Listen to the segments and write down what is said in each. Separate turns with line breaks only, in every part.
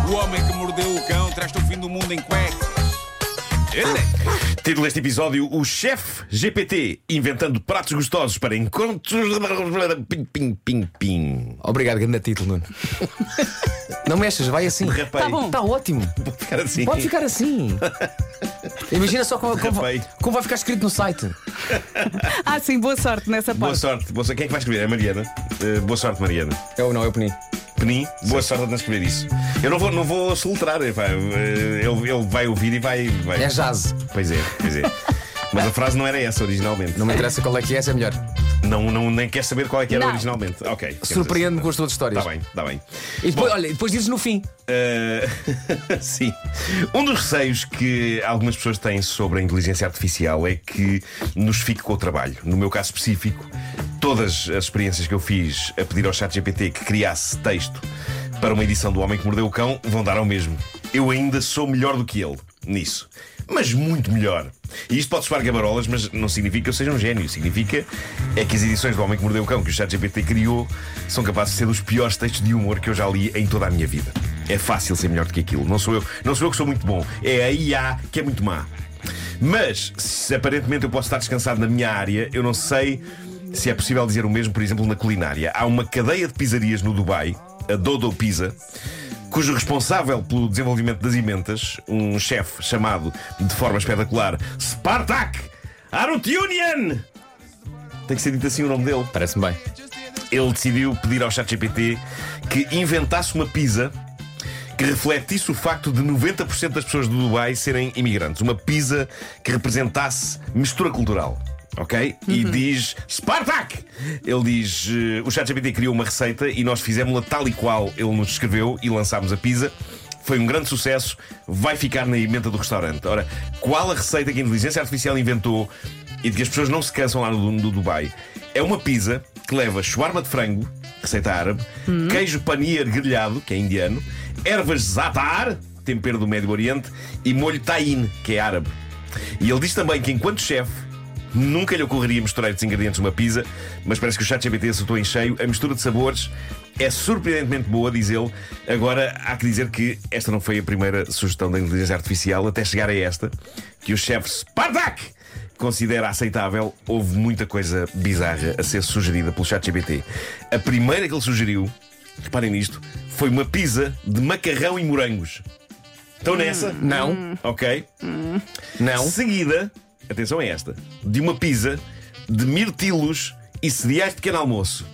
O homem que mordeu o cão traz-te o fim do mundo em cuecas.
Título deste episódio: o chefe GPT inventando pratos gostosos para encontros. Pim, pim, pim, pim.
Obrigado, grande título, Nuno. Não mexas, vai assim.
Derrapei.
Tá bom.
Está ótimo.
Pode ficar assim.
Pode ficar assim. Imagina só como vai ficar escrito no site.
Ah, sim, boa sorte nessa parte.
Boa sorte. Boa sorte. Quem é que vai escrever? É a Mariana. Boa sorte, Mariana.
É o Penin.
Penin, boa sorte a escrever isso. Eu não vou soltrar. Ele vai ouvir e vai.
É jazz.
Pois é. Mas a frase não era essa originalmente.
Não me interessa qual é que é, essa é melhor.
Não, nem quer saber qual é que era
Não.
originalmente. Ok.
Surpreende-me com as tuas histórias.
Está bem.
E depois, olha, depois dizes no fim.
Sim. Um dos receios que algumas pessoas têm sobre a inteligência artificial é que nos fique com o trabalho. No meu caso específico, todas as experiências que eu fiz a pedir ao ChatGPT que criasse texto para uma edição do Homem que Mordeu o Cão vão dar ao mesmo. Eu ainda sou melhor do que ele nisso. Mas muito melhor. E isto pode soar gabarolas, mas não significa que eu seja um gênio. Significa que as edições do Homem que Mordeu o Cão que o ChatGPT criou são capazes de ser dos piores textos de humor que eu já li em toda a minha vida. É fácil ser melhor do que aquilo. Não sou eu que sou muito bom. É a IA que é muito má. Mas, se aparentemente eu posso estar descansado na minha área, eu não sei se é possível dizer o mesmo, por exemplo, na culinária. Há uma cadeia de pizzarias no Dubai, a Dodo Pizza, cujo responsável pelo desenvolvimento das emendas, um chefe chamado, de forma espetacular, Spartak Arutunian, tem que ser dito assim o nome dele.
Parece-me bem.
Ele decidiu pedir ao ChatGPT que inventasse uma pizza que refletisse o facto de 90% das pessoas do Dubai serem imigrantes. Uma pizza que representasse mistura cultural. Ok? E diz Spartak! Ele diz: o ChatGPT criou uma receita e nós fizemos-la tal e qual ele nos descreveu e lançámos a pizza. Foi um grande sucesso, vai ficar na emenda do restaurante. Ora, qual a receita que a inteligência artificial inventou e de que as pessoas não se cansam lá no Dubai? É uma pizza que leva shawarma de frango, receita árabe, queijo paneer grelhado, que é indiano, ervas za'atar, tempero do Médio Oriente, e molho tahine, que é árabe. E ele diz também que, enquanto chefe, nunca lhe ocorreria misturar estes ingredientes numa pizza, mas parece que o ChatGPT acertou em cheio. A mistura de sabores é surpreendentemente boa, diz ele. Agora, há que dizer que esta não foi a primeira sugestão da inteligência artificial, até chegar a esta, que o chefe Spartak considera aceitável. Houve muita coisa bizarra a ser sugerida pelo ChatGPT. A primeira que ele sugeriu, reparem nisto, foi uma pizza de macarrão e morangos. Estão nessa?
Não.
Ok.
Não.
Seguida, atenção a esta, de uma pizza de mirtilos e cereais de pequeno almoço.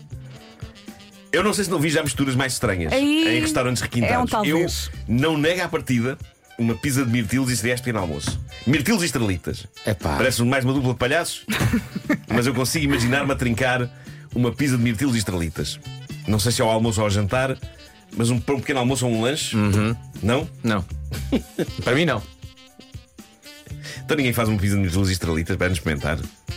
Eu não sei se não vi já misturas mais estranhas
Aí
em restaurantes requintados.
é um talvez.
Eu não nego à partida uma pizza de mirtilos e cereais de pequeno almoço. Mirtilos e estrelitas.
Epá.
Parece mais uma dupla de palhaços. Mas eu consigo imaginar-me a trincar uma pizza de mirtilos e estrelitas. Não sei se é ao almoço ou ao jantar, mas um pequeno almoço ou um lanche. Não?
Não. Para mim, não.
Então ninguém faz uma pizza de mirtilos e estrelitas para nos experimentar.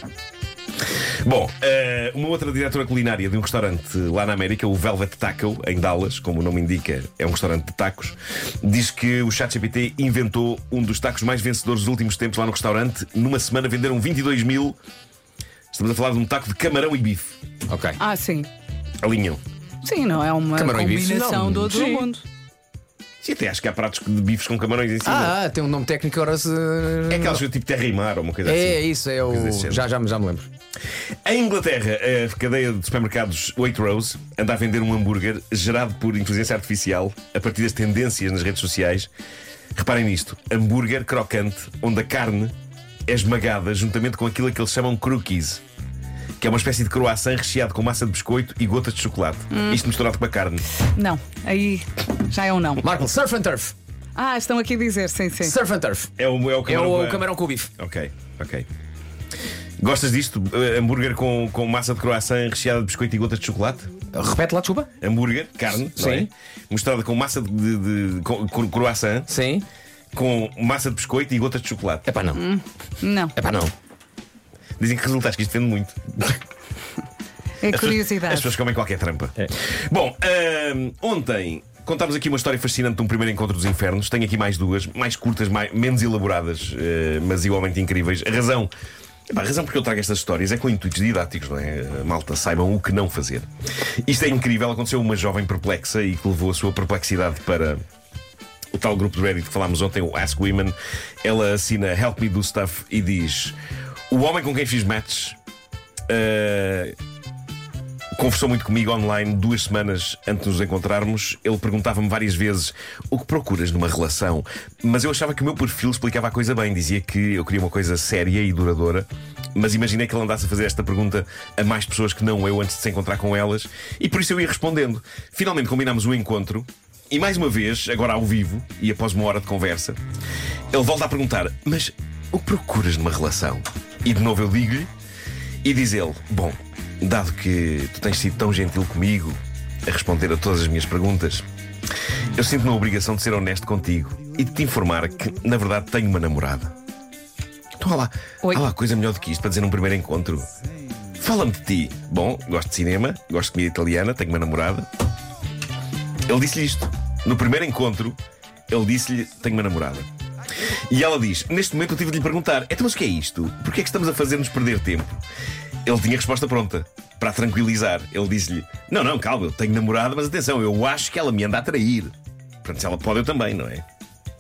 Bom, uma outra diretora culinária de um restaurante lá na América, o Velvet Taco, em Dallas, como o nome indica, é um restaurante de tacos, diz que o ChatGPT inventou um dos tacos mais vencedores dos últimos tempos lá no restaurante. Numa semana venderam 22 mil. Estamos a falar de um taco de camarão e bife.
Ok.
Ah, sim.
Alinham.
Sim, não é uma
Camarão e bife,
combinação
não.
do outro
Sim.
mundo.
Sim, até acho que há pratos de bifes com camarões em cima.
Tem um nome técnico, agora se.
É aquelas tipo terra e mar ou uma coisa assim.
É isso, é o.
Coisa desse género.
Já me lembro.
Em Inglaterra, a cadeia de supermercados Waitrose anda a vender um hambúrguer gerado por inteligência artificial a partir das tendências nas redes sociais. Reparem nisto: hambúrguer crocante, onde a carne é esmagada juntamente com aquilo que eles chamam croquis, que é uma espécie de croissant recheado com massa de biscoito e gotas de chocolate. Isto misturado com a carne.
Não, aí já é um não.
Marco, surf and turf.
Ah, estão aqui a dizer, sim.
Surf and turf.
É o
É
camarão.
o camarão com o bife.
Ok. Gostas disto? Hambúrguer com massa de croissant recheada de biscoito e gotas de chocolate?
Repete lá, desculpa.
Hambúrguer, carne, não é?
Sim.
Misturada com massa de croissant,
Sim.
com massa de biscoito e gotas de chocolate.
Epá, não.
Não,
Epá, não.
Dizem que resultados que isto vende muito.
é
As
curiosidade.
pessoas comem qualquer trampa. Bom, ontem contámos aqui uma história fascinante de um primeiro encontro dos infernos. Tenho aqui mais duas, mais curtas, menos elaboradas, mas igualmente incríveis. A razão porque eu trago estas histórias é com intuitos didáticos, não é? Malta, saibam o que não fazer. Isto é incrível. Aconteceu uma jovem perplexa e que levou a sua perplexidade para o tal grupo do Reddit que falámos ontem, o Ask Women. Ela assina Help Me Do Stuff e diz: o homem com quem fiz matches conversou muito comigo online 2 semanas antes de nos encontrarmos. Ele perguntava-me várias vezes o que procuras numa relação, mas eu achava que o meu perfil explicava a coisa bem. Dizia que eu queria uma coisa séria e duradoura, mas imaginei que ele andasse a fazer esta pergunta a mais pessoas que não eu antes de se encontrar com elas, e por isso eu ia respondendo. Finalmente combinámos o encontro e, mais uma vez, agora ao vivo e após 1 hora de conversa, ele volta a perguntar: mas o que procuras numa relação? E de novo eu digo-lhe, e diz ele: bom, dado que tu tens sido tão gentil comigo a responder a todas as minhas perguntas, eu sinto-me a obrigação de ser honesto contigo e de te informar que, na verdade, tenho uma namorada. Então, há lá coisa melhor do que isto para dizer num primeiro encontro. Fala-me de ti. Bom, gosto de cinema, gosto de comida italiana, tenho uma namorada. Ele disse-lhe isto. No primeiro encontro, ele disse-lhe: tenho uma namorada. E ela diz: neste momento eu tive de lhe perguntar: então, mas o que é isto? Porquê é que estamos a fazer-nos perder tempo? Ele tinha a resposta pronta, para a tranquilizar. Ele disse-lhe: não, calma, eu tenho namorada, mas atenção, eu acho que ela me anda a trair. Portanto, se ela pode, eu também, não é?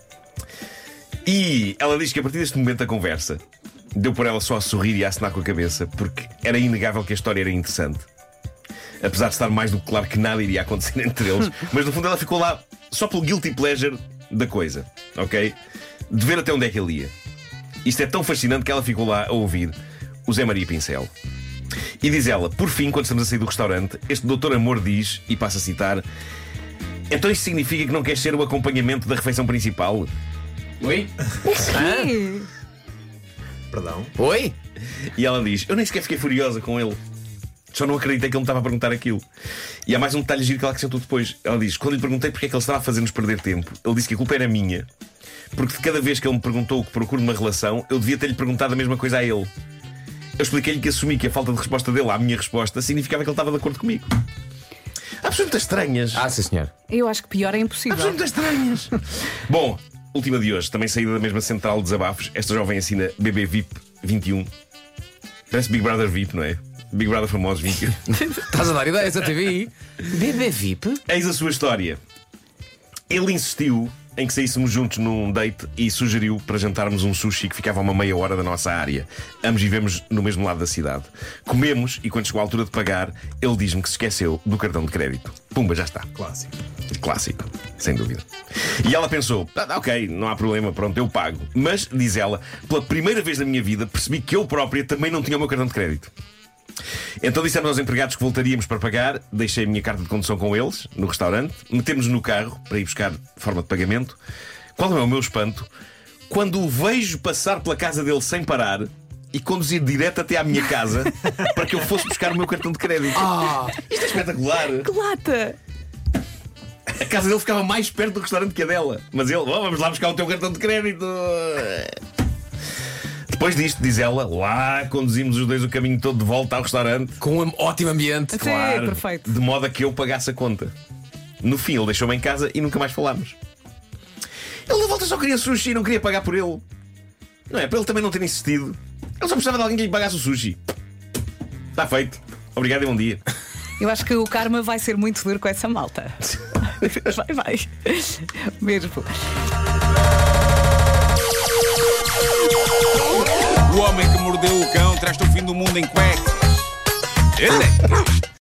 E ela diz que a partir deste momento da conversa deu por ela só a sorrir e a acenar com a cabeça, porque era inegável que a história era interessante. Apesar de estar mais do que claro que nada iria acontecer entre eles, mas no fundo ela ficou lá só pelo guilty pleasure da coisa, ok? De ver até onde é que ele ia. Isto é tão fascinante que ela ficou lá a ouvir o Zé Maria Pincel. E diz ela: por fim, quando estamos a sair do restaurante, este doutor Amor diz, e passa a citar: então isso significa que não queres ser o acompanhamento da refeição principal?
Oi?
Perdão?
Oi?
E ela diz: eu nem sequer fiquei furiosa com ele, só não acreditei que ele me estava a perguntar aquilo. E há mais um detalhe giro que ela acrescentou depois. Ela diz: quando lhe perguntei porque é que ele estava a fazer-nos perder tempo, ele disse que a culpa era minha, porque de cada vez que ele me perguntou o que procuro numa relação, eu devia ter-lhe perguntado a mesma coisa a ele. Eu expliquei-lhe que assumi que a falta de resposta dele à minha resposta significava que ele estava de acordo comigo. Há pessoas muito estranhas.
Ah, sim, senhor.
Eu acho que pior é
Há
impossível.
pessoas muito estranhas. Bom, última de hoje, também saída da mesma central de desabafos. Esta jovem assina BB VIP 21. Parece Big Brother VIP, não é? Big Brother Famosos 21.
Estás a dar ideias à TVI? BB VIP?
Eis a sua história. Ele insistiu em que saíssemos juntos num date e sugeriu para jantarmos um sushi que ficava a 1/2 hora da nossa área. Ambos vivemos no mesmo lado da cidade. Comemos e quando chegou a altura de pagar, ele diz-me que se esqueceu do cartão de crédito. Pumba, já está. Clássico, sem dúvida. E ela pensou: ok, não há problema, pronto, eu pago. Mas, diz ela, pela primeira vez na minha vida percebi que eu própria também não tinha o meu cartão de crédito. Então dissemos aos empregados que voltaríamos para pagar. Deixei a minha carta de condução com eles no restaurante. Metemos-nos no carro para ir buscar forma de pagamento. Qual é o meu espanto quando o vejo passar pela casa dele sem parar e conduzir direto até à minha casa para que eu fosse buscar o meu cartão de crédito. Isto é espetacular.
Que lata!
A casa dele ficava mais perto do restaurante que a dela, mas ele: vamos lá buscar o teu cartão de crédito. Depois disto, diz ela, lá conduzimos os dois o caminho todo de volta ao restaurante,
com um ótimo ambiente.
Sim,
claro,
perfeito.
de modo a que eu pagasse a conta. No fim, ele deixou-me em casa e nunca mais falámos. Ele na volta só queria sushi e não queria pagar por ele. Não é? Para ele também não ter insistido. Ele só precisava de alguém que lhe pagasse o sushi. Está feito. Obrigado e bom dia.
Eu acho que o karma vai ser muito duro com essa malta. Vai. Mesmo.
O homem que mordeu o cão traz-te o fim do mundo em cuecas.